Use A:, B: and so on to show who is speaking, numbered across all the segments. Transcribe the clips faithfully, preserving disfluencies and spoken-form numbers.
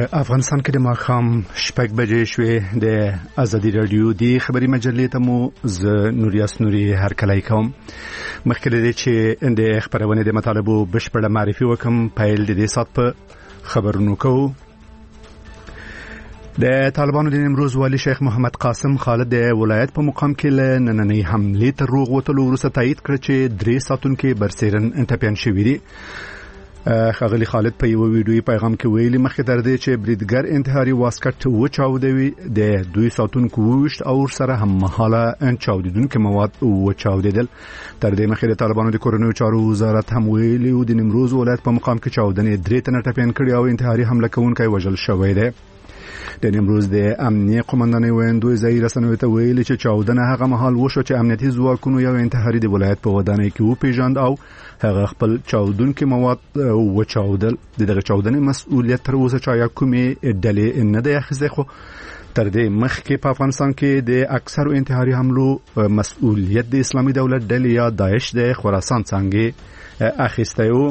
A: افغانستان کې د ماښام شپږ بجې شوې. د ازادي رادیو د خبري مجلې ته مو ز نوریاس نوري هرکلی کوم. مخکې لري چې د خبرونه د مطالبو بشپړه معرفي وکم. پیل د دې سات په خبرونو کوو. د طالبانو د نیمروز والي شیخ محمد قاسم خالد د ولایت په مقام کې له نننۍ حملې تر روغ وتلو وروسته تایید کړ چې درې ساتونکو برسیرن انټپیان شوي دي. خاغلی خالد په یو ویډیوي پیغام کې ویلي مخکې تر دې چې بریدګر انتحاري واسکټ وچاودوي د دوی ساتونکو وشت او سره هم مهاله انچاودیدونکو مواد وچاودیدل. تر دې مخکې د طالبانو د کورونو چارو وزارت هم ویلي و د نیمروز ولایت په مقام کې چاودنې درې تنه ټپیان کړي او انتحاري حمله کوونکی وژل شوی دی. د نیمروز د امنیه قومندانۍ ویندوی ځای رسنیو ته ویلي چې چاودنه هغه مهال وشو چې امنیتي ځواکونو یو انتحاري د ولایت په ودانۍ کې وپیژاند او هغه خپل چاودونکو مواد وچاودل. دغه چاودنې مسؤلیت تر اوسه چا یا کومې ډلې نه دی اخیستی، خو تر دې مخکې په افغانستان کې د اکثرو انتحاري حملو مسؤلیت د اسلامي دولت ډلې یا داعش د خراسان څنګه اخیستی و.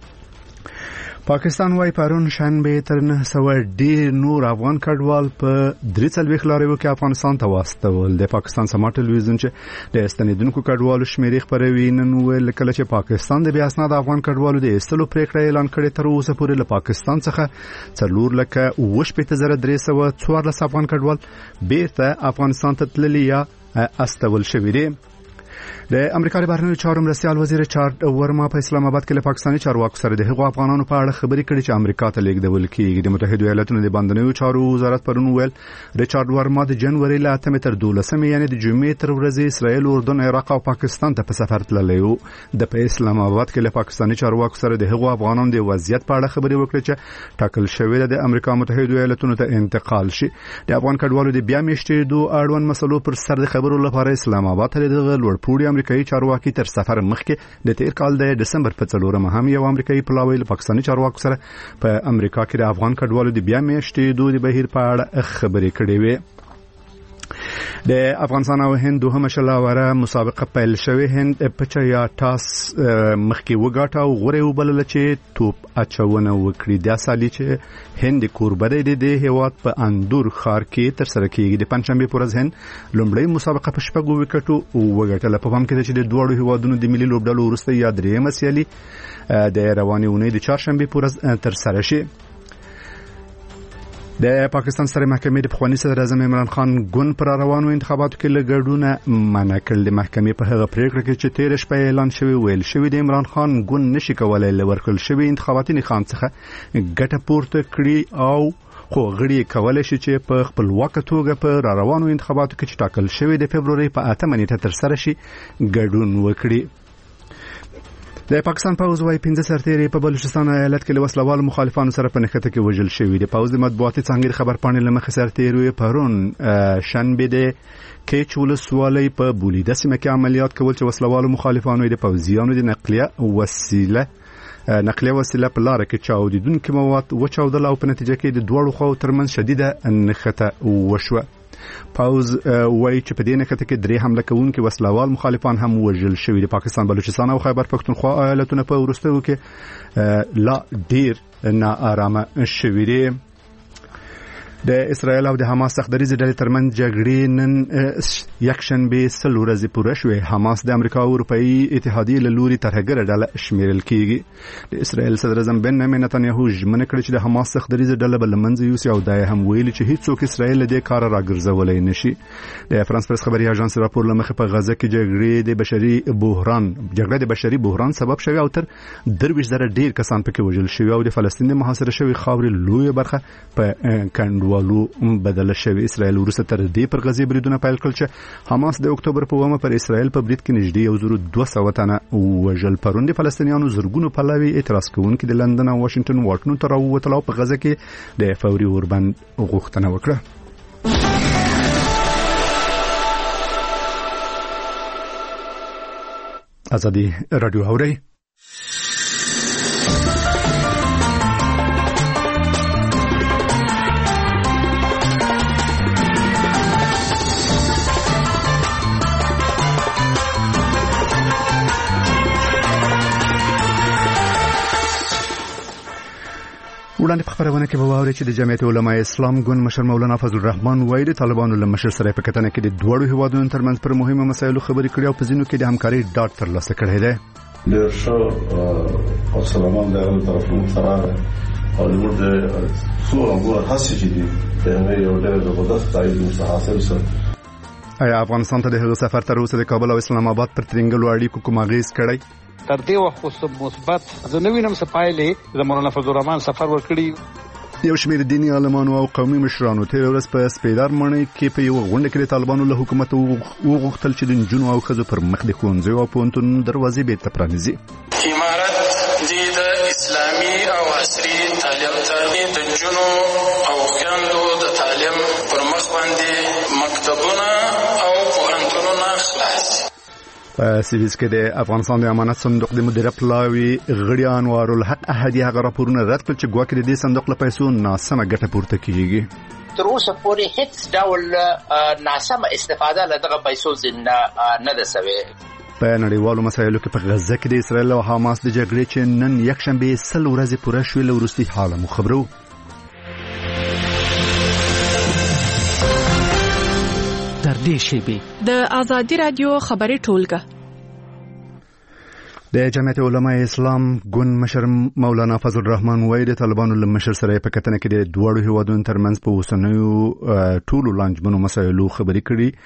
A: پاکستان وايي پرون شنبه تر نه سوه ډیر نور افغان کډوال په درې څلوېښت لاریو کې افغانستان ته واستول. د پاکستان سما ټلویزیون چې د استنیدونکو کډوالو شمیرې خبروي نن ویل کله چې پاکستان د بیا اسناد افغان کډوالو د ایستلو پریکړه اعلان کړې تر اوسه پورې له پاکستان څخه څلور لکه اوه شپېته زره درې سوه څوارلس افغان کډوال بیرته افغانستان ته تللي یا استول شوي دي. د امریکا د بهرنیو چارو مرستیال وزیر ریچارډ ورما په اسلام آباد کې له پاکستاني چارواکو سره د هغو افغانانو په اړه خبرې کړې چې امریکا ته لیږدول کېږي. د متحده ایالاتونو د بهرنیو چارو وزارت پرون ویل ریچارډ ورما د جنوري له اتمې تر دولسمې یعنې د جمعې تر ورځې اسرائیل، اردن، عراق او پاکستان ته په سفر تللی و. د په اسلام آباد کې له پاکستاني چارواکو سره د هغو افغانانو د وضعیت په اړه خبرې وکړې چې ټاکل شوې ده د امریکا متحده ایالاتونو ته انتقال شي. د افغان کډوالو د بیا میشتېدو اړوند مسلو پر سر د خبرو لپاره اسلام آباد ته د لوړپوړي امریکایي چارواکي تر سفر مخکې د تیر کال د دسمبر په څلورمه هم یو امریکایي پلاوی له پاکستاني چارواکو سره په امریکا کې د افغان کډوالو د بیا میشتېدو د بهیر په اړه خبرې کړې وې. د افغانستان او هند دوهمه شلاوره مسابقه پیل شوې. هند په یا ټاس مخکې وګاټه او غوړې وبلله چې توپ اچونه وکړي. د اصلي چې هند کوربه دی د هیواد په اندور ښار کې تر سره کېږي. د پنځشنبه پر ورځ هند لومړی مسابقه په شپږو وکټو وګټله. په پام کې ده چې د دوړو هیوادونو د ملي لوبډلو وروسته یا درېیمه سیالي د روانې اونۍ د چهارشنبه پر ورځ تر سره شي. د پاکستان سترې محکمې د پخواني صدر اعظم عمران خان ګوند پر روانو انتخاباتو کې لګډونه منع کړل. د محکمې په هغه پریکړه کې چې تیر شپه اعلان شوی ویل شوی د عمران خان ګوند نشي کولای لورکل شوی انتخاباتي نظام څخه ګټه پورته کړي او خو غړي کولای شي چې په خپلواکه توګه په روانو انتخاباتو کې چې ټاکل شوی د فبرवरी په اتمه نیټه تر سره شي ګډون وکړي. د پاکستان پوځ وايي پنځه سرتیري په بلوچستان ایالت کې له وسلوال مخالفانو سره په نښته کې وژل شوي دي. پوځ د مطبوعاتي څانګې خبر پاڼې له مخې سرتیري پرون شنبه د کېچ ولسوالۍ په بولیده سیمه کې عملیات کول چې وسلوال مخالفانو د پوځیانو د نقلیه وسیله نقلیه وسیله په لار کې چاودیدونکو مواد وچاودل او په نتیجه کې د دوړو خو ترمنځ شدیده نښته وشوه. پاوز وایي چې په دې نښته کې درې حمله کوونکي وسلوال مخالفان هم وژل شوي دي. پاکستان، بلوچستان او خیبر پختونخوا ایالتونه په وروستیو کې لا ډیر ناارامه شوي دي. د اسرائیل او د حماس سختدریزې ډلې ترمنځ جګړې نن یکشنبه سل ورځې پوره شوې. حماس د امریکا او اروپאי اتحادیې له لوري ترهګره ډله شمیرل کیږي. د اسرائیل صدر اعظم بنیامین نتنیاهو ژمنه کړې چې د حماس سختدریزې ډله به له منځه یوسي او دا هم ویلي چې هیڅوک اسرائیل له دې کاره راګرځولی نشي. د فرانس پرس خبري اژانس راپور له مخې په غزه کې جګړې د بشري بحران جګړه د بشري بحران سبب شوی او تر درویشت زره ډیر کسان پکې وژل شوي او د فلسطین د محاصره شوی خاورې لویه برخه په کندو والو بدل شوی. اسرائیل وروسته تر دې پر غزه بریدونه پیل کړل چې حماس د اکتوبر په اومه پر اسرائیل په برید کې نږدې یو زره دوه سوه تنه وژل. پرون د فلسطینیانو زرګونو پلاوي اعتراض کوونکي د لندن او واشنگټن واټونو ته راووتل او په غزه کې د فوري اوربند غوښتنه وکړه. ازادي رادیو اوري. وړاندې په خبرونه کې به واورئ چې د جمعیت علماء اسلام ګوند مشر مولانا فضل الرحمن وایي د طالبانو له مشر سره په کتنه کې د دوړو هیوادونو ترمنځ پر مهمه مسایلو خبرې کړې او په ځینو کې د همکارۍ ډاډ ترلاسه کړی دی.
B: ډېر ښه او سلامان د هغه طرفونو سره او موږ د څو امور هڅې چې دي د یو ډېر زبردست تایید حاصل سره.
A: آیا افغانستان ته د هغه سفر تر اوسه د کابل او اسلام آباد پر ترنګلو اړیکو کوم اغیز کړی؟
C: تر دې وخت خو مثبت زه نه وینم څه پایلې د مولانا فضل الرحمن سفر ورکړي.
A: یو شمېر دیني عالمانو او قومي مشرانو تېره ورځ په سپیدار ماڼۍ کې په یوه غونډه کې د طالبانو له حکومت وغوښتل چې د نجونو او ښځو پر مخ د ښوونځیو او پوهنتونونو دروازې بېرته پرانیزي.
D: امارت د اسلامي او عصري تعلیم ته د نجونو او خویندو د تعلیم پر مخ باندې مکتبونه او پوهنتونونه خلاص.
A: په سیریز کې د افغانستان د امانت صندوق د مدیر پلاوي غړي انوار الحق احدی هغه راپورونه رد کړ چې ګواکې د دې صندوق له پیسو ناسمه ګټه پورته کیږي.
E: تر اوسه پورې هیڅ ډول ناسمه استفاده له دغه پیسو څخه نه ده شوې.
A: په نړیوالو مسایلو کې په غزه کې د اسرایل او حماس د جګړې چې نن یکشنبه سل ورځې پوره شوې له وروستي حاله مو خبرو.
F: تر دې شیبې
G: د آزادی رادیو خبري ټولګه
A: د جمعیت علماء اسلام ګوند مشر مولانا فضل الرحمن وایي د طالبانو له مشر سره په کتنه کې د دوړو هیوادونو ترمنځ په اوسنیو ټولو لانجمنو مسایلو خبرې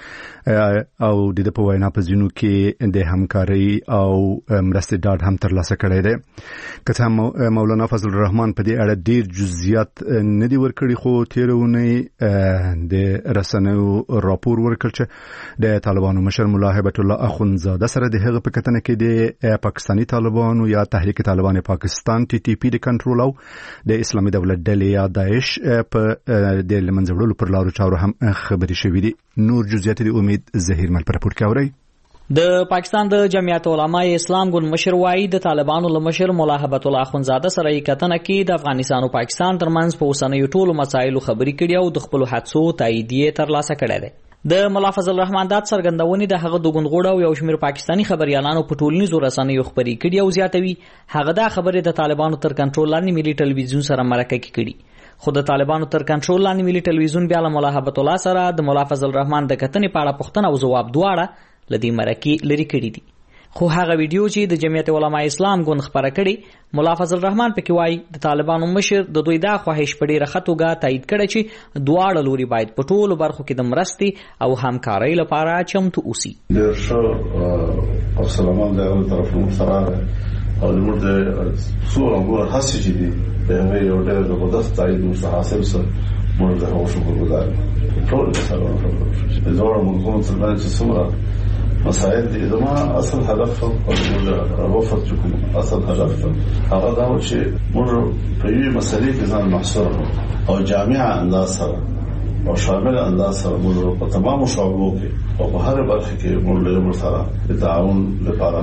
A: کړي او د دې په وینا په ځینو کې د همکارۍ او مرستې ډاډ هم ترلاسه کړی دی. که څه هم مولانا فضل الرحمن په دې اړه ډیر جزئیات نه دي ورکړي خو تېره اونۍ د رسنیو راپور ورکړ چې د طالبانو مشر ملا هیبت الله اخونزاده سره د هغه په کتنه کې د پاکستاني طالبانو یا تحریک طالبان پاکستان ټي ټي پی د کنټرول او د اسلامي دولت ډلې یا داعش په د لمنځوړلو پر لارو چارو هم خبرې شوې دي. نور جزئیات د امید زهیر مل پر راپور کې اوري.
H: د پاکستان د جمعیت علماء اسلام ګوند مشر وایي د طالبانو له مشر مولا هیبت الله اخونزاده سره یې کتنه کې د افغانستان او پاکستان ترمنځ په اوسنیو ټولو مسایلو خبرې کړي او د خپل حادثو تاییدیه ترلاسه کړې ده. د مولا فضل الرحمن دات څرګندونې د هغه د ګوندغوړو او یو شمېر پاکستاني خبريالانو په ټولنیزو رسنیو خبرې کړي او زیاتوي هغه دا خبرې د طالبانو تر کنټرول لاندې ملي ټلویزیون سره مرکه کې کړي خو د طالبانو تر کنټرول لاندې ملي ټلویزیون بیا له مولا هیبت الله سره د مولا فضل الرحمن د کتنې په اړه پوښتنه او ځواب دواړه لدی مرکه لري کړي دي. خو هغه ویډیو چې د جمعیت علماء اسلام ګوند خبره کړي مولا فضل الرحمن پکې وایي د طالبانو مشر د دوی دا خواهش په ډیره ښه توګه تایید کړی چې دواړه لوري باید په ټولو برخو کې د مرستې او همکارۍ لپاره چمتو اوسي.
B: ډېر ښه او سلامان د هغه طرفونو سره او موږ د څو امور هڅې چې دي د هغه یو ډېر زبردست تایید حاصل سره موږ د هغو شکرګزار یو. ټول مسایل د دواړو ملکونو ترمنځ چې څومره مسائل دي زما اصل هدف او موږ وفد چې کوم اصل هدف هغه دا و چې موږ په یوې مسلې کې ځان محصور او جامع انداز سره او شامل انداز سره موږ په تمامو شعبو کې او په هر برخه کې موږ له یو سره د تعاون لپاره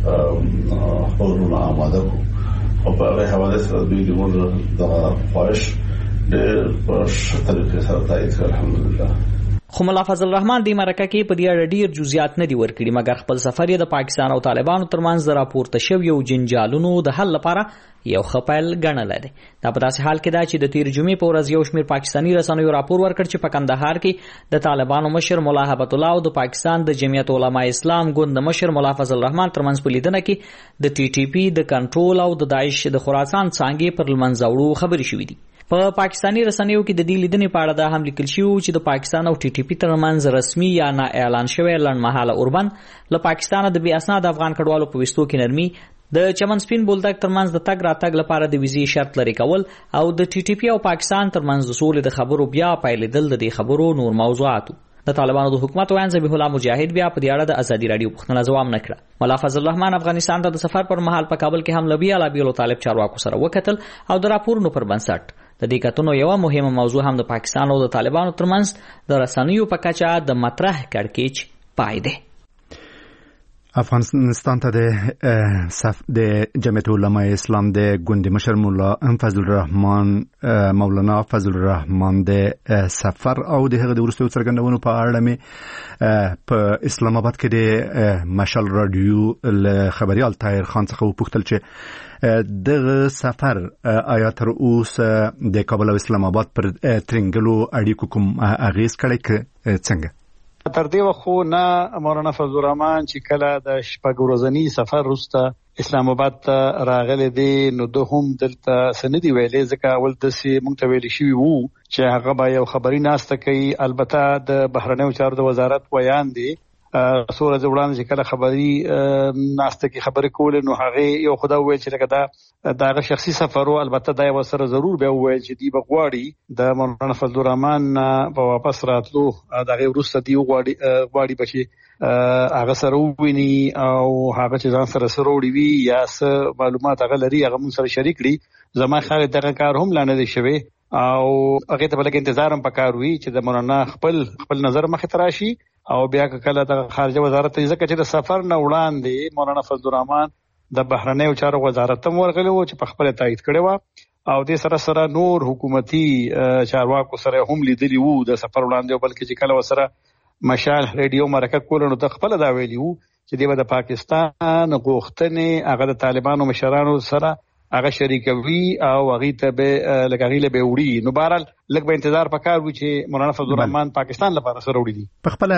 B: حضورونه آماده کو او په هغه حواله سره دوی د موږ د خواهش ډېر په ښه طریقې سره تایید کړ الحمدلله.
H: خو مولا فضل الرحمن د مرکه کې په دې اړه ډیر جزئیات نه دي ورکړي مګر خپل سفر یې د پاکستان او طالبانو ترمنځ د راپورته شویو جنجالونو د حل لپاره یو ښه پیل ګڼلی دی. دا په داسې حال کې ده چې د تیر جمعې په ورځ یو شمېر پاکستاني رسنیو راپور ورکړ چې په کندهار کې د طالبانو مشر مولا هیبت الله او د پاکستان د جمعیت علماء اسلام ګوند مشر مولا فضل الرحمن ترمنځ په لیدنه کې د ټي ټي پی د کنټرول او د داعش د خراسان څانګې پر لمنځوړو خبرې شوې دي. په پاکستاني رسنیو کې د دې لیدنې په اړه دا هم لیکل شوی چې د پاکستان او ټي ټي پی ترمنځ رسمي یا نه اعلان شوی لنډمهاله اوربند له پاکستان د بې اسناد افغان کډوالو په وستو کې نرمي د چمن سپین بولدک ترمنځ د تګ راتګ لپاره د ویزې شرط لري کول او د ټي ټي پی او پاکستان ترمنځ د سولې د خبرو بیا پیلېدل د دې خبرو نور موضوعاتو. د طالبانو د حکومت ویان ذبیح الله مجاهد بیا په دې اړه د ازادي رادیو پوښتنه ځواب نه کړه. مولا فضل الرحمن افغانستان ته د سفر پر مهال په کابل کې هم لبیا لبیلو طالب چارواکو سره وکتل او د راپورونو پر بنسټ د دې کتنو یو مهمه موضوع هم د پاکستان او د طالبانو ترمنځ د رسنیو په کچه د مطرح کړکېچ پای دی.
A: افغانستان ته د صف د جمعیت علماء اسلام د ګوند مشر مولا فضل الرحمن مولانا فضل الرحمن د سفر او د هغه د ورستو څرګندونو په اړه مې په اسلام آباد کې د مشال رادیو خبريال طاهر خان څخه وپوښتل چې دغه سفر آیا تر اوسه د کابل او اسلام آباد پر ترنګلو اړیکو کوم اغیز کړی څنګه؟
C: تر دې وخت نه مولانا فضل الرحمن چې کله د شپږ ورځنی سفر وروسته اسلام آباد ته راغلی دی نو د هم دلته سندي ویلې ځکه اول د سي مونږ ته ویل شي وو چې هغه به یو خبري ناسته کوي. البته د بهرنیو چارو د وزارت ویان دی سوره ځوړان چې کله خبري ناسته کې خبرې کول نو هغه یو خدا ویل چې دا دغه شخصي سفرو البته دا یو سره ضرور به ویل چې دی بغواړي د مولانا فضل الرحمن په واپس راتلو دغه ورسته دی غواړي غواړي بشي هغه سره ویني او هغه چې ځان سره سره وړي وي یا څه معلومات هغه لري هغه مون سره شریک کړي. زما خاله دغه کار هم لاندې شوی او هغه ته بلکې انتظار هم پکاروي چې د مولانا خپل خپل نظر مخ ته راشي او بیا کله د خارجه وزارت ځکه چې د سفر نه وړاندې مولانا فضل الرحمن د بهرنیو چارو وزارت ته ورغلی و چې په خپل تایید کړی و او د سره سره نور حکومتي چارواکو سره هم لیدلی وو د سفر وړاندې بلکې چې کله وسره مشال ریډیو مرکه کول نو د خپل دا ویلی وو چې د پاکستان غوښتنې هغه د طالبانو مشرانو سره هغه شریکوي او هغه ته به لګاغي له به وړي. نو بهرحال لږ به انتظار پکار و چې مولانا فضل الرحمن پاکستان لپاره سره وړي دي.
A: په خپل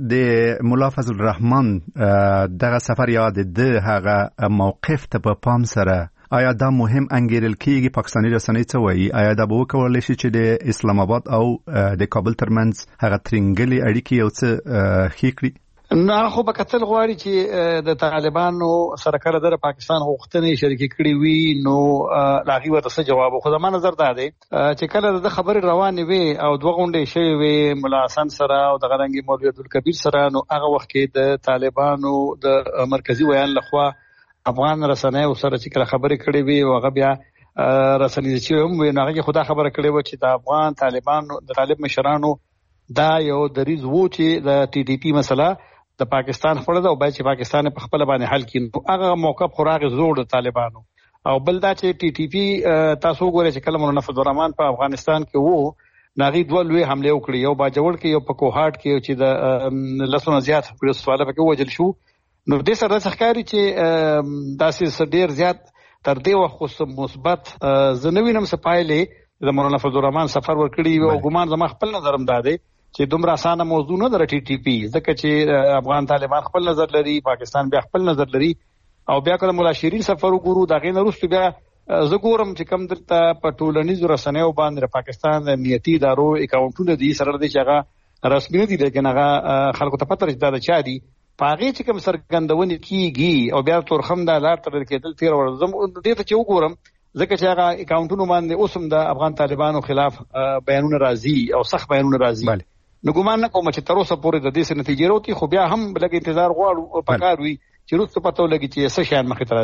A: د مولا فضل الرحمن دغه سفر یا د هغه موقف ته په پام سره آیا دا مهم انګیرل کیږي؟ پاکستاني رسنۍ څه وایي؟ آیا دا به وکولای شي چې د اسلام آباد او د کابل ترمنځ هغه ترنګلي اړیکې یو څه ښې کړي؟
C: نو هغه خو به کتل غواړي چې د طالبانو سره کله د پاکستان غوښتنې شریکي کړي وي نو لاغي ورته څه جواب خو زمانه نظر ده چې کله د خبرې روانې وي او دوه غونډې شوي وي مولا حسن سره او د غرنګي مولوي عبدالکبیر سره نو هغه وخت کې د طالبانو د مرکزی ویان لخوا افغان رسنۍ سره چې کله خبرې کړي وي او هغه بیا رسنۍ چې هم وي نو هغه خدا خبره کړي و چې د افغان طالبانو د طالب مشرانو دا یو دریز وو چې د ټي ټي پی مسله د پاکستان خپل دا او باید چې پاکستان په خپل باندې حل کړي. هغه موقف خوراغ زوړ د طالبانو او بل دا چې ټي ټي پی تاسو ګورئ چې کله مولانا فضل الرحمن په افغانستان کې وو ناغي دوه لوی حمله وکړي یو باجوړ کې یو په کوهاټ کې چې د لسونه زیات په سواله پکې وجل شو. نو د سره ښکاری چې داسې ډیر زیات تر دې وخت مثبت زنوینم سپایلې د مولانا فضل الرحمن سفر ورکړي او ګمان زما خپل نظرم داده چې دومره اسانه موضوع نه در ټي ټي پی ځکه چې افغان طالبان خپل نظر لري پاکستان بیا خپل نظر لري او بیا کله مولا شیرین سفر وګورو دا غین وروسته بیا زه ګورم چې کم دلته په ټولنیزو رسنیو باندې پاکستان د نیتی ادارو اکاونټونه دي سره د چاغه رسمي دي لیکن هغه خلکو ته پته رسیدا د چا دي پاغه چې کوم سرګندونی کیږي او بیا تورخم د لار تر کېدل تیر ورزم دې ته چې وګورم ځکه چې هغه اکاونټونه باندې اوسم د افغان طالبانو خلاف بیانونه راځي او سخت بیانونه راځي. نو ګمان نه کوم چې تر اوسه پورې د دې څه نتیجې وروتي خو بیا هم لږ انتظار غواړو پکار وي چې روسته پته ولګي چې څه شان مخې ته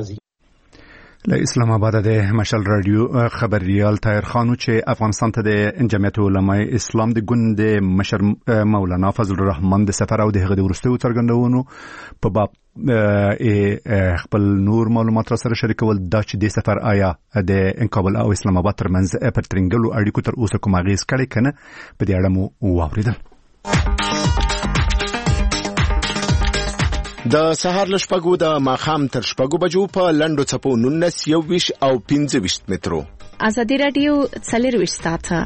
C: راځي.
A: له اسلام آباد د مشال رادیو خبريال طاهر خان چې افغانستان ته د جمعیت علماء اسلام د ګوند مشر مولانا فضل الرحمن د سفر او د هغه د ورستو څرګندونو په باب خپل نور معلومات را سره شریکول دا چې د سفر آیا د کابل او اسلام آباد ترمنځ پر ترنګلو اړیکو تر اوسه کوم اغیز کړي کنه په دې اړه مو واوریدل.
I: د سهار لشپګو د ماخام تر شپګو بجو په لندو چپو نونس یو ویش او پنځه ویش مترو
G: ازادي رادیو څلور ویش ساعته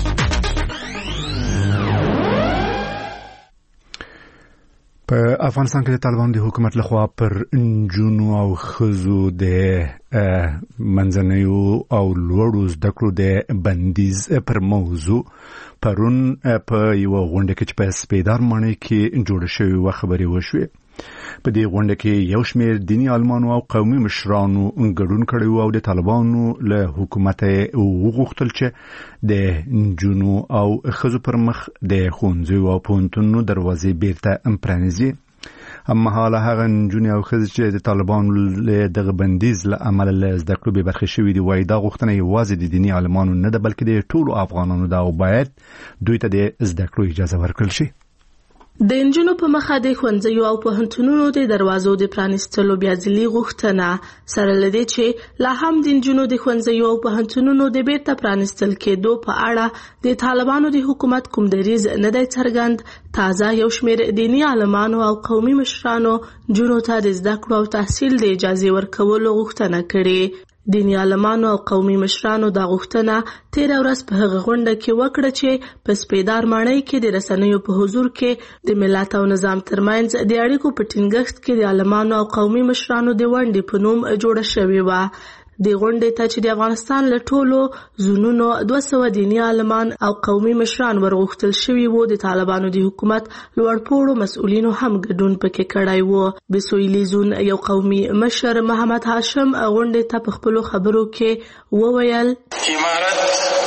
A: په افغانستان کې د طالبان د حکومت لخوا پر انجونو او خزو د منځنیو او لوړو زده کړو د بندیز پر موضوع پرون په یو غونډه کې چې په سپیدار ماڼۍ کې جوړ شوی و خبرې وشوې. په دې غونډه کې یو شمېر دینی عالمانو او قومي مشرانو ګډون کړی او د طالبانو له حکومت وغوښتل چې د انجونو او ښځو پر مخ د ښوونځیو او پوهنتونونو دروازې بیرته پرانیزي. هممهاله هغه نجونې او ښځې چې د طالبانو له دغه بندیز له امله له زده کړو بې برخې شوي دي وایي دا غوښتنه یوازې د دیني عالمانو نه ده بلکې د ټولو افغانانو ده او باید دوی ته د زده کړو اجازه ورکړل شي.
J: د انجونو په مخه د ښوونځیو او پوهنتونونو د دروازو د پرانیستلو بیا ځلي غوښتنه سره لدې چې لا هم د انجونو د ښوونځیو او پوهنتونونو د بیرته پرانیستل کېدو په اړه د طالبانو د حکومت کوم دریځ نه دی څرګند. تازه یو شمېر دیني عالمانو او قومي مشرانو جنونو ته د زده کړو او تحصیل د اجازې ورکولو غوښتنه کړې. دیني عالمانو او قومي مشرانو دا غوښتنه تیر ورځ په هغه غونډه کې وکړه چې په سپیدار ماڼۍ کې د رسنیو په حضور کې د ملت او نظام ترمنځ د اړیکو په ټینګښت کې د عالمانو او قومي مشرانو د ونډې په نوم جوړه شوې وه. د غونډې ته چې د افغانستان له ټولو زونونو دوه سوه دیني عالمان او قومي مشران ورغوښتل شوي وو، د طالبانو د حکومت لوړپوړو مسؤلینو هم ګډون پکې کړی وو. بسویلي زون یو قومي مشر محمد هاشم غونډې ته په خپلو خبرو کې وویل:
D: امارت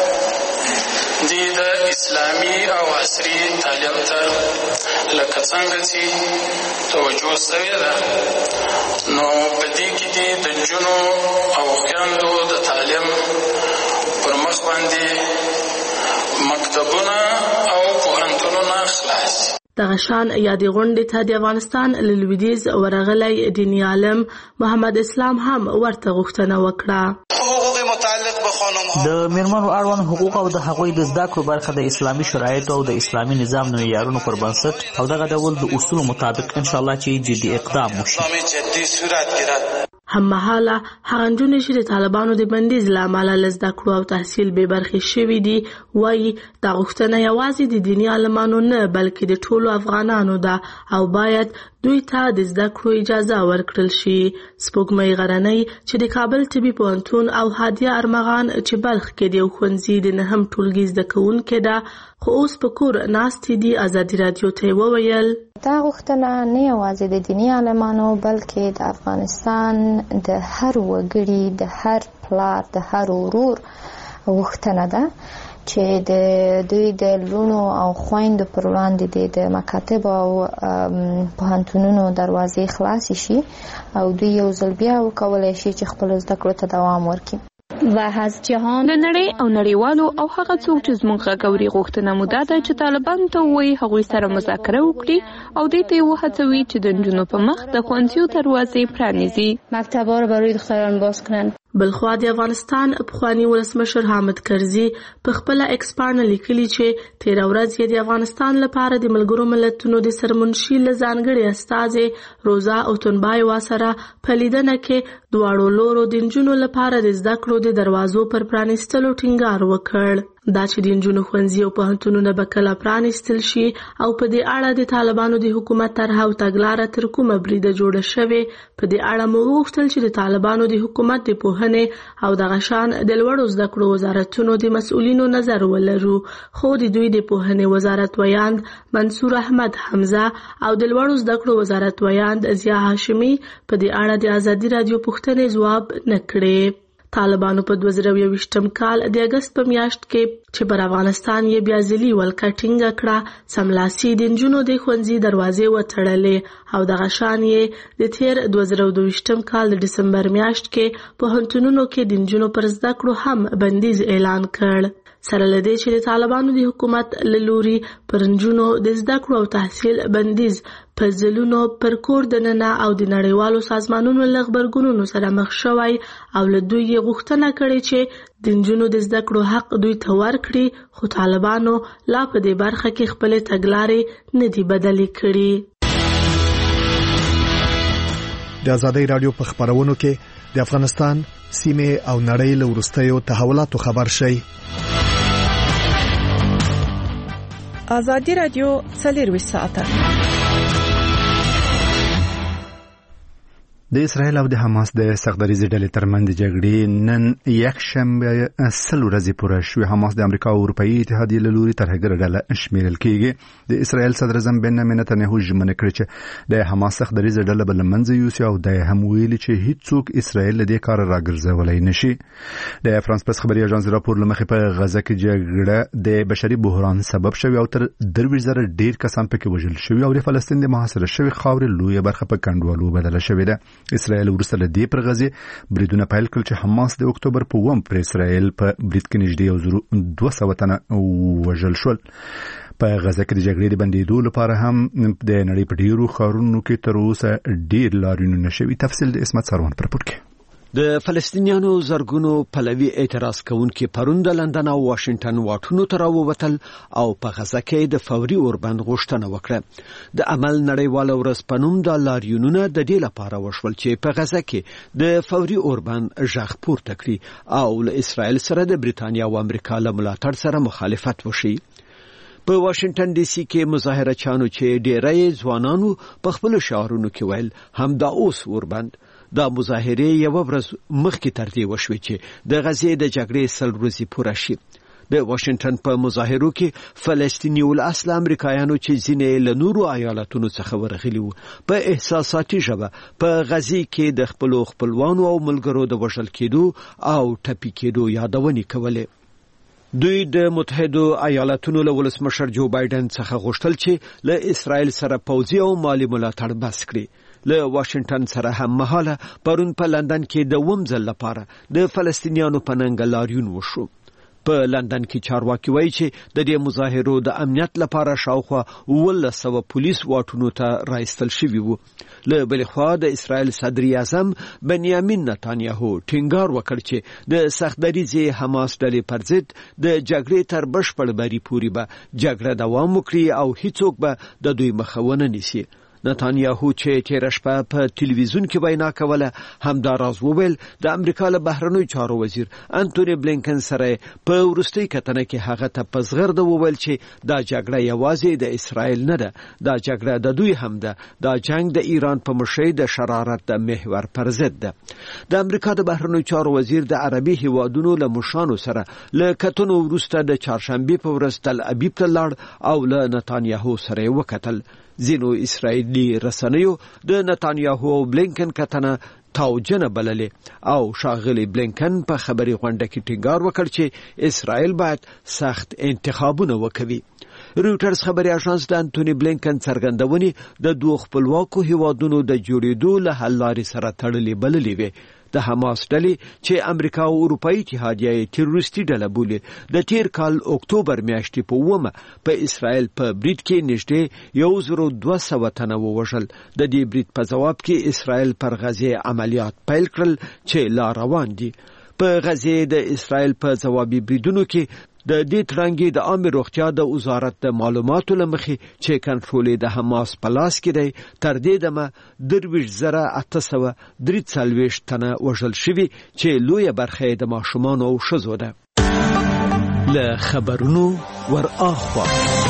D: د اسلامي او عصري تعلیم ته لکه څنګه چې توجه شوې ده، نو په دې کې د نجونو او خویندو د تعلیم پر مخ باندې مکتبونه او پوهنتونونه خلاص.
J: دغه شان یادې غونډې ته د افغانستان له لویدیځ ورغلی دیني عالم محمد اسلام هم ورته غوښتنه وکړه.
K: د میرمنو اړوند حقوق او د هغوی د زده کړو برخه د اسلامي شرایطو او د اسلامي نظام د معیارونو پر بنسټ او دغه ډول د اصولو مطابق ان شاء الله چې جدي اقدام وشي.
J: هممهاله هغه نجونې چې د طالبانو د بندیز له امله له زده کړو او تحصیل بې برخې شوي دي وایي دا غوښتنه یوازې د دیني عالمانو نه بلکې د ټولو افغانانو ده او باید دوی ته د زده کړو اجازه ورکړل شي. سپوږمۍ غرنۍ چې د کابل طبي پوهنتون او هادیه ارمغان چې بلخ کې د یو ښوونځي د نهم ټولګي زده کوونکې ده خو اوس په کور ناستې دي، ازادي راډیو ته وویل:
L: دا غوښتنه نه یوازې د دیني عالمانو بلکې د افغانستان د هر وګړي، د هر پلار، د هر ورور غوښتنه ده چې د دوی د لونو او خویندو پر وړاندې د مکاتب او پوهنتونونو دروازې خلاصې شي او دوی یو ځل بیا وکولی شي چې خپلو زده کړو ته دوام ورکړي.
M: و از جهان د نړۍ او نړیوالو او هغه څوک چې زموږ غږوري غوښتنه مو دا ده چې طالبان ته ووایي هغوی سره مذاکره وکړي او دوی ته یې وهڅوي چې د نجونو په مخ د ښوونځیو دروازې پرانیزي، مکتبها رو برای دختران باز کنن.
J: بلخوا د افغانستان پخوانی ولسمشر حامد کرزي په خپل ایکس پاڼه لیکلي چې تیر ورځ یې د افغانستان لپاره د ملګرو ملتونو د سرمنشي له ځانګړي استازې روزا اوتنبایوا سره په لیدنه کې دواړو لورو د نجونو لپاره د زده کړو د دروازو پر پرانیستلو ټینګار وکړ. دا چې د نجونو ښوونځي او پوهنتونونه به کله پرانیستل شي او په دې اړه د طالبانو د حکومت طرحه او تګلاره تر کومه بریده جوړه شوې، په دې اړه مو وغوښتل چې د طالبانو د حکومت د پوهنې او دغه شان د لوړو زده کړو وزارتونو د مسؤلینو نظر ولرو. خو د دوی د پوهنې وزارت ویاند منصور احمد حمزه او د لوړو زده کړو وزارت ویاند ضیا هاشمي په دې اړه د ازادي راډیو پوښتنې ځواب نه کړې. طالبانو په دوه زره یوویشتم کال د اګست په میاشت کې چې پر افغانستان یې بیا ځلي ولکه ټینګه کړه، سملاسي د نجونو د ښوونځي دروازې وتړلې او دغه شان یې د تیر دوه زره دوهویشتم کال د ډسمبر میاشت کې پوهنتونونو کې د نجونو پر زده کړو هم بندیز اعلان کړ. سره لدې چې د طالبانو د حکومت له لوري پر نجونو د زده کړو او تحصیل بندیز په ځلونو پر کور دننه او د نړیوالو سازمانونو له غبرګونونو سره مخ شوی او له دوی یې غوښتنه کړې چې د نجونو د زده کړو حق دوی ته ورکړي، خو طالبانو لا په دې برخه کې خپلې تګلارې نه دي بدلې کړي.
N: د ازادي راډیو په خبرونو کې د افغانستان سیمه او نړۍ له وروستیو تحولاتو خبر شي.
G: ازادي راډیو څلور ساعته
A: د اسرائیل او د حماس د سختدریزې ډلې ترمنځ جګړې نن یکشنبه سل ورځې پوره شوې. حماس د امریکا او اروپאי اتحادیې له لوري ترهګره ډله شمیرل کېږي. د اسرائیل صدر اعظم بنیامین نتنیاهو ژمنه کړې چې د حماس سختدریزې ډله به له منځه یوسي او د هم ویلي چې هیڅوک اسرائیل له دې کار راګرځولای نشي. د فرانس پرس خبري اژانس راپور لمخې په غزه کې جګړه د بشري بحران سبب شوی او تر درویش زره ډیر کسان پکې وژل شوی او د فلسطین د محاصره شوی خاورې لویه برخه په کنډوالو بدله شوې ده. اسرائیل ورسته له دې پر غزه بریدونه پیل کړل چې حماس د اکتوبر په اووم پر اسرائیل په برید کې نږدې یو زرو دوه سوه تنه وژل شول. په غزه کې د جګړې د بندیدو لپاره هم د نړۍ په ډیرو ښارونو کې تر اوسه ډیر لاریونونه شوي. تفصیل د اسمت سروان پر پورت کې.
O: د فلسطینیانو زرګونو پلوي اعتراض کوونکي پرون د لندن او واشنگټن واټونو ته راووتل او په غزه کې د فوري اوربند غوښتنه وکړه. د عمل نړیواله ورځ په نوم د لاریونونه د دې لپاره وشول چې په غزه کې د فوري اوربند غږ پورته کړي او له اسرائیل سره د بریتانیا او امریکا له ملاتړ سره مخالفت وشي. په واشنگټن ډي سي کې مظاهره چانو چې ډېری ځوانانو په خپل شعارونو کې ویل هم دا اوس اوربند. دا مظاهره یو ورځ مخکې تر دې وشوه چې د غزې د جګړې سل ورځې پوره شي. د واشنگټن په مظاهرو کې فلسطیني ول اصل امریکایانو چې ځینې له نورو ایالتونو څخه ورغلي وو په احساساتي ژبه په غزې کې د خپل خپلوانو او ملګرو د وژل کېدو او ټپي کېدو یادونې کولې. دوی د متحده ایالاتونو له ولسمشر جو بایدن څخه غوښتل چې له اسرائیل سره پوځي او مالی ملاتړ بس کړي. له واشنگټن سره هم مهاله پرون په لندن کې د وم ځل لپاره د فلسطینیانو په ننګ لاریون وشو. په لندن کې چارواکي وایي چې د دې مظاهرو د امنیت لپاره شاوخوا ولس سوه پولیس واټونو ته راایستل شوي وو. له بل خوا د اسرائیل صدر اعظم بنیامین نتانیاهو ټینګار وکړ چې د سختدریځې حماس ډلې پر ضد د جګړې تر بشپړ بری پورې به جګړه دوام وکړي او هیڅوک به د دوی مخه ونه نیسي. نتانیاهو چې تیر شپه په ټلویزیون کې وینا کوله هم دا راز وویل. د امریکا له بهرنیو چارو وزیر انټونی بلینکن سره په ورستۍ کتنه کې هغه ته په زغرده وویل چې دا جګړه یوازې د اسرائیل نه ده، دا جګړه د دوی هم ده. دا جنگ د ایران په مشرۍ د شرارت د محور پر ضد ده. د امریکا د بهرنیو چارو وزیر د عربي هیوادونو له مشرانو سره له کتنو وروسته د چهارشنبه په ورځ تل ابیب ته لاړ او له نتانیاهو سره وکتل. ځینو اسرائیلي رسنیو د نتانیاهو او بلینکن کتنه تاوجنه بللې او شاغلی بلینکن په خبري غونډه کې ټینګار وکړ چې اسرائیل باید سخت انتخابونه وکړي. رویټرز خبري اژانس د انټونی بلینکن څرګندونې د دوه خپلواکو هیوادونو د جوړېدو له حل لارې سره تړلې بللې وي. د حماس ډلې چې امریکا او اروپאי اتحادیه تروریستي ډله بولي د تیر کال اکتوبر میاشتې په ومه په اسرائیل په بریټ کې نږدې یو زر دوه سوه تنه ووژل. د دې بریټ په جواب کې اسرائیل پر غزې عملیات پیل کړل چې لا روان دي. په غزې د اسرائیل په جوابي بریدونو کې د دې ترانګي د عامه روغتیا د وزارت د معلوماتو لمخې چې کنټرول د حماس په لاس کې دی تر دې دمه درویش زره اته سوه درې څلوېښت تنه وژل شوي چې لویه برخه د ماشومان او ښځو ده. له خبرونو ور اخوا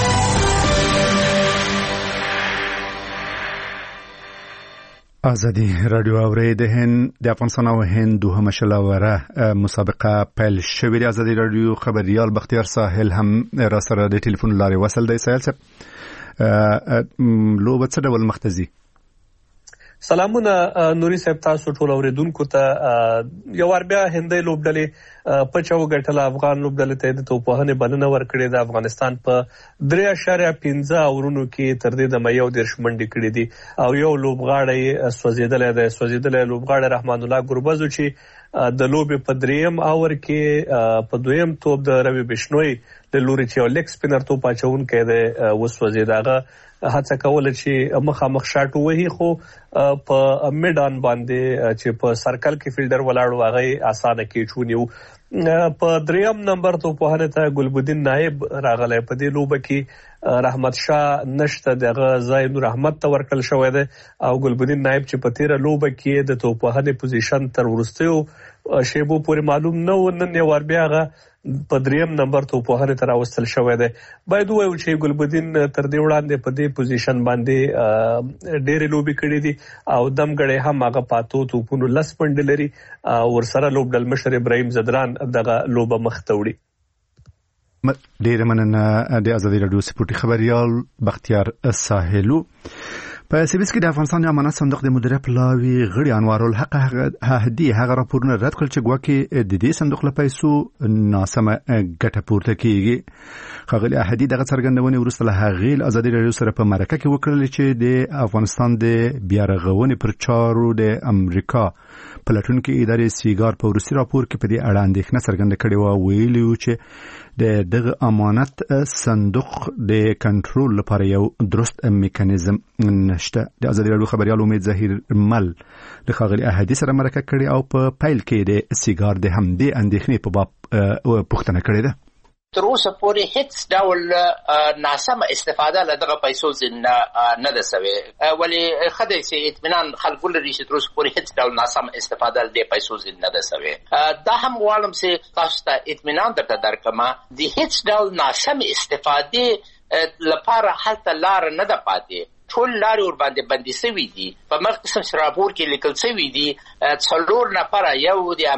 A: آزادی رادیو اوري د هند د افغانستان او هند دوه شلاوره مسابقه پیل شوې. د آزادی رادیو خبريال بختیار ساحل هم را سره د ټلیفون لارې وصل دی. ساحل صاحب لوبه څه ډول مختزي؟
P: سلامونه نوري صاحب، تاسو ټول اوریدونکو ته یو ور بیا هندۍ لوبډلې په چاو ګټل افغان لوبډلې ته د توپوهنې بلنه ورکړې. د افغانستان په درې اشاریه پنځه اورونو کې تر دې د مې یو دیرش منډې کړې دي او یو لوبغاړی سوځیدلې ده. سوځیدلې لوبغاړی رحمان الله ګوربزو چې د لوبې په دریم اور کې په دویم توپ د روي بشنوي د لوري چې یو لیګ سپینر توپ اچونکی دی وسوځېد. هغه هڅه کوله چې مخامخ شاټ وهي خو په میدان باندې چې په سرکل کې فیلډر ولاړو هغه اسانه کې چونیو. په دریم نمبر توپوهنې ته ګلبدین نائب راغلی. په دې لوبه کې رحمت شاه نشته، دغه ځای نور احمد ته ورکړل شوی دی او ګلبدین نائب چې په تیره لوبه کې د توپوهنې پوزیشن تر وروستیو شیبو پورې معلوم نه و، نن یې ور بیا هغه په دریم نمبر توپوهنې ته راوستل شوی دی. باید ووایو چې ګلبدین تر دې وړاندې په دې پوزیشن باندې ډېرې لوبې کړې دي او دمګړی هم هغه پاتو توپونو لس منډې لري او ورسره لوبډل مشر ابراهیم زدران دغه لوبه مخ ته وړي.
A: ډېره مننه د آزادي راډیو سپورټي خبريال بختیار ساحلو. په سیبس کې د افغانستان امانت صندوق د مدیریت پلاوی غړي انوار الحق هدي هغه راپورونه رد کړل چې ګواکې د دې صندوق له پیسو ناسمه ګټه پورته کیږي. خغلی هدي دغه څرګندونې وروسته له هغې آزادي راډیو سره په مرکه کې وکړل چې د افغانستان د بیا رغونې پر چارو د امریکا پلاتونکو ادارې سیګار په روسي راپور کې په دې اړه اندېښنه څرګنده کړې و. ویلي و چې د دغه امانت صندوق د کنټرول لپاره یو درست میکانیزم نشته. د ازادي راډیو خبريال امید ظهیر مل د خاغلی احادی سره مرکه کړي او په پیل کې د سیګار د همدې اندېښنې په باب پوښتنه کړې ده.
E: تر اوسه پورې هیڅ ډول ناسمه استفاده له دغه پیسو څخه نه ده شوې، ولې خدای سي اطمینان خلکو لري چې تر اوسه پورې هیڅ ډول ناسمه استفاده له پیسو څخه نه ده شوې. دا هم غواړم چې تاسو ته اطمینان درته درکړم د هیڅ ډول ناسمه استفاده لپاره هلته لار نه ده پاتې. ټول لارې ور باندې بندي شوي دي. په مخ قسم راپور کې لیکل شوي دي څلور نفره، یو د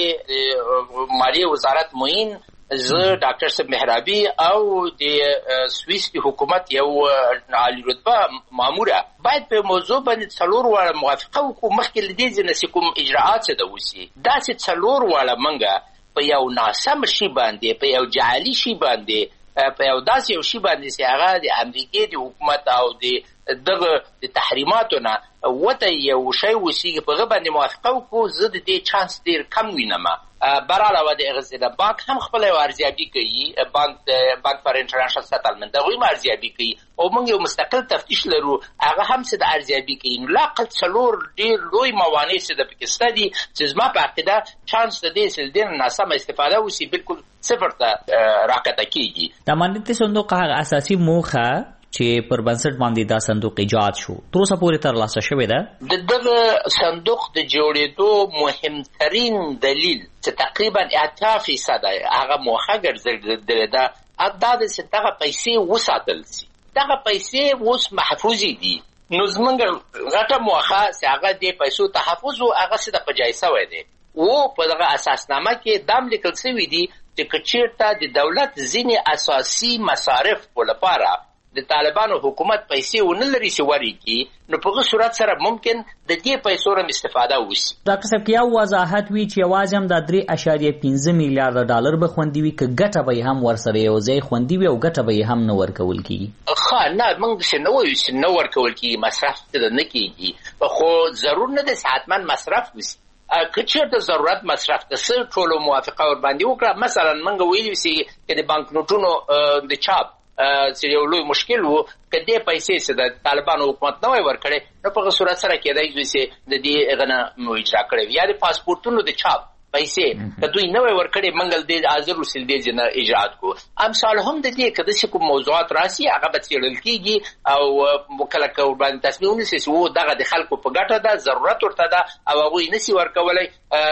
E: امریکای مالیې وزارت معین، زه ډاکټر صاحب محرابي او د سویس د حکومت یو عالی رتبه ماموره باید په موضوع باندې څلور واړه موافقه وکړو مخکې له دې چې کوم اجراءات څه د وسی. داسې څلور واړه منګه په یو ناسم شي باندې، په یو جعلي شي باندې، په یو داسې یو شي باندې چې هغه د امریکای د حکومت او د دغه د تحریماتو نه وته یو شی وسی په غو باندې موافقه وکړو. زه د دې چانس ډیر کم وینم. براله و د اغزیده بانک هم خپل یو ارزیابي کوي، بانک بانک فار انټرنیشنل سیټلمنت هغه هم ارزیابي کوي او موږ یو مستقل تفتیش لرو، هغه هم څه د ارزیابي کوي. نو لا قل څلور ډیر لوی موانع څه د پاکستان دي چې زما په عقیده چانس د دې سلدین ناسمه استفاده وسی بالکل صفر ته راکته کیږي.
H: د امانت صندوق هغه اساسي موخه چې پر بنسټ باندې دا صندوق ایجاد شو تر اوسه پورې ترلاسه شوې ده.
E: د دغه صندوق د جوړېدو مهمترین دلیل چې تقریبا اته فیصد هغه موخه ګرځېدلې ده دا د چې دغه پیسې وساتل شي. دغه پیسې اوس محفوظ دي. نو زمونږ غټه موخه چې هغه د پیسو تحفظ او هغه څه د پجایسه وای دي او په دغه اساسنامه کې دام لیکل شوی دي چې کچیرته د دولت ځینې اساسي مصارف ولپاره د طالبانو حکومت پیسې ونه لري چې وريږي، نو په هغه صورت سره ممکن د دې پیسو رم استفاده وشي.
H: ډاکټر صاحب کیا وضاحت وی چې یوازې هم د درې اشاریه پنځه میلیارډ ډالر به خوندي وي که ګټه به هم ورسره یو ځای خوندي وي او ګټه به هم نه ورکول کیږي؟
E: ښه نه، موږ څه نه وایو چې نه ورکول کیږي، مصرف ته نه کیږي، خو ضرور نه ده چې حتما مصرف وشي. که چېرته ضرورت مصرف ته څه ټولو موافقه ور باندې وکړه. مثلا موږ ویلي چې د بانک نوټونو د چاپ چې یو لوی مشکل وو، که دې پیسې چې د طالبانو حکومت نه وای ورکړي نو په صورت سره کېدای شي چې د دې غنه اجرا کړي یا د پاسپورتونو د چاپ پیسې که دوی نه وای ورکړي منګل دې حاضر وسیل دې نه اجرات کو. امثال هم د دې کده چې کوم موضوعات راسي هغه به څېړل کیږي او وکړه کو باندې تصمیم ونیسي چې وو دغه د خلکو په ګټه ده، ضرورت ورته ده او هغه نسی ورکولای،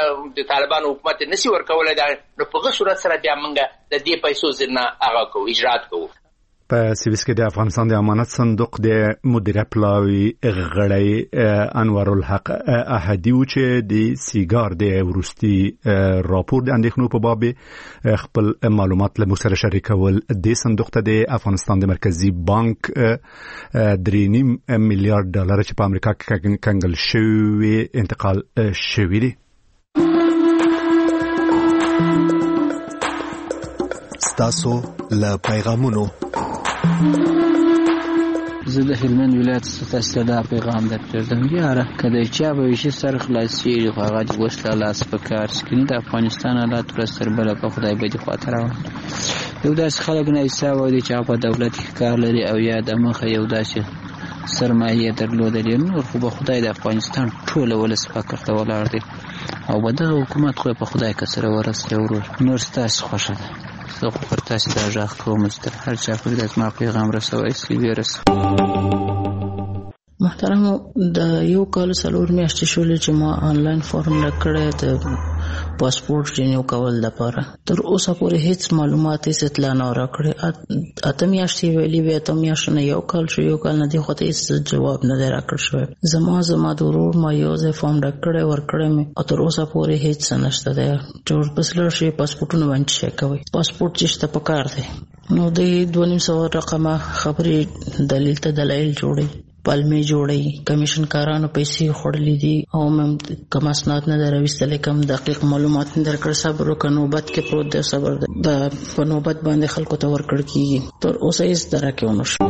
E: د طالبانو حکومت نسی ورکولای دا، نو په هغه صورت سره بیا منګه د دې پیسو ځنه هغه کو اجرات کو.
A: په سویس کې د افغانستان د امانت صندوق د مدیره پلاوی غړی انور الحق احدی و چې د سیګار د ورستي راپور د اندېښنو په باب خپل معلومات له موږ سره شریکول. د صندوق ته د افغانستان د مرکزی بانک درې نیم میلیارډ ډالر چې په امریکا کې کنګل شوی انتقال شوی دی.
N: ستاسو له پیغامونو
Q: زه د هلمند ولایت څخه دا پیغام درکړم. یاره کله چې به وشي سر خلاصي هغه د وسله لاس په کار سکرین د افغانستان حالات پر سر بل په خدای به دي خاطر یو داس خلک نه حساب دي چې په دولت کې کار لري او یا د مخه یو داسې سرمایه درلودل نو خو به خدای د افغانستان ټول ولس فکر ته ولاړ دي او بده حکومت خو په خدای کسره ورسره ورور نور ستاسو خوشاله زه خو پر تاسو دا ځاخ کوم چې هر چا پر دې ما پیغام رسوي سی ویرس.
R: محترم د یو کال څلور میاشتې شولې چې ما آنلاین فارم لکړې د پاسپورت رینیو کول لپاره تر اوسه پورې هیڅ معلومات هیڅ اطلاع نه راکړې. اته میاشتې ویلې وې ته میاشتې نه یو کال شو یو کال نه دی خو ته هیڅ جواب نه راکړ شوی. زما زما د ورور ما یو ځای فارم لکړې ورکړې مې او تر اوسه پورې هیڅ نشته دی. ټول پسلر شي پاسپورتونه باندې شي کوي پاسپورت چې ته پکار دی نو د دوه نیم سوه رقمه خبرې دلیل ته دلایل جوړي پالمې جوړي کمیشن کارانو پیسې خورلې دي او مم کوم اسناد نه درويستل کوم دقیق معلومات نه درکړ. صبر وکړو نوبت کې پروت دی صبر د په نوبت باندې خلکو ته ورکړ کیږي تر اوسه هیڅ درکه ونه شو.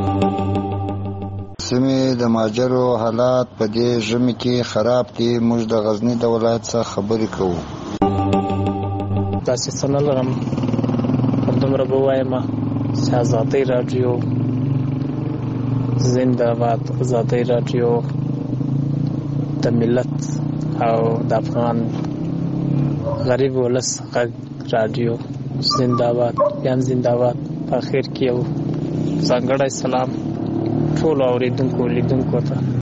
S: سیمې د ماجرو حالات په دې ژمي کې خراب دي. موږ د غزنی د ولایت څخه خبرې کوو.
T: تاسو څنګه لرم دومره به وایم چې ازادۍ راډیو زنده باد، ازادۍ راډیو د ملت او د افغان غریب ولس غږ راډیو زنده باد، بیان زنده باد. په اخر کې یو ځانګړی سلام ټولو اوریدونکو لیدونکو ته.